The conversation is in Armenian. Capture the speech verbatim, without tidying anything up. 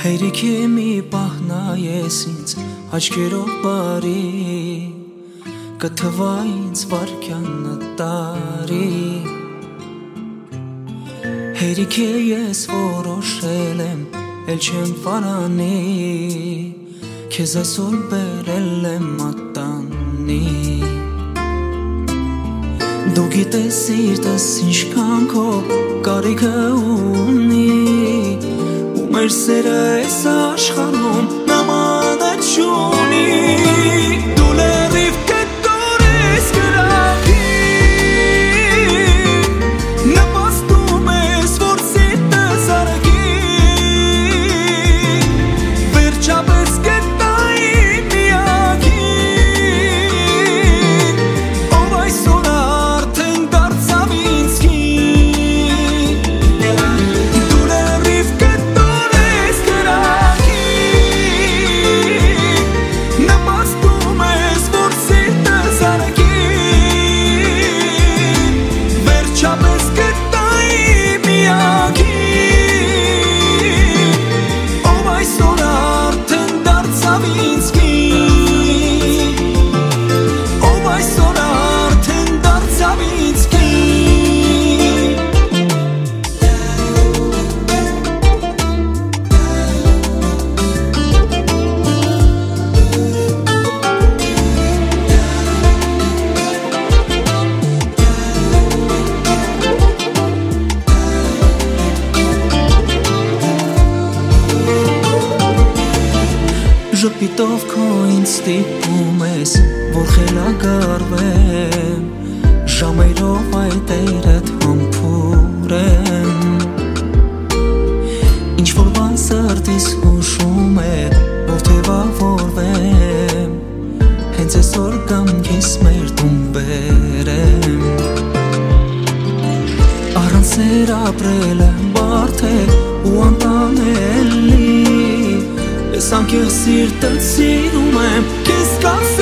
Հերիքի մի պահնա ես ինձ աչքերով բարի կթվա ինձ վարքյանը տարի Հերիք է ես որոշել եմ էլ չեմ վարանի Քեզ այսօր բերել եմ մատանի Դու գիտես սիրտս ինչքան քո կարիքը ունի Ու մեր սերը այս աշխարհում նամանը չունի Դու լրիվ կտորես կրակի Նպաստում ես որ սիրտս արագի Վերջապես գտայի միակի Ով այսօր արդեն դարձավ ինձ կին Դու լրիվ կտորես կրակի Նպաստում ես որ սիրտս արագի Վերջապես գտայի միակի Ով այսօր արդեն դարձավ ինձ կին Ով այսօր արդեն դարձավ ինձ կին Ժպիտով քո ինձ ստիպում ես, որ խելագարվեմ Ժամերով այդ էրդ համբուրեմ Ինչ-որ բան սրտիս հուշում է, որ թևավորվեմ Հենց այսօր կամքիս մեր տուն բերեմ Առանց սեր ապրելը բարդ է ու անտանելի Ես անկեղծ սիրտդ սիրում եմ, քեզ կաց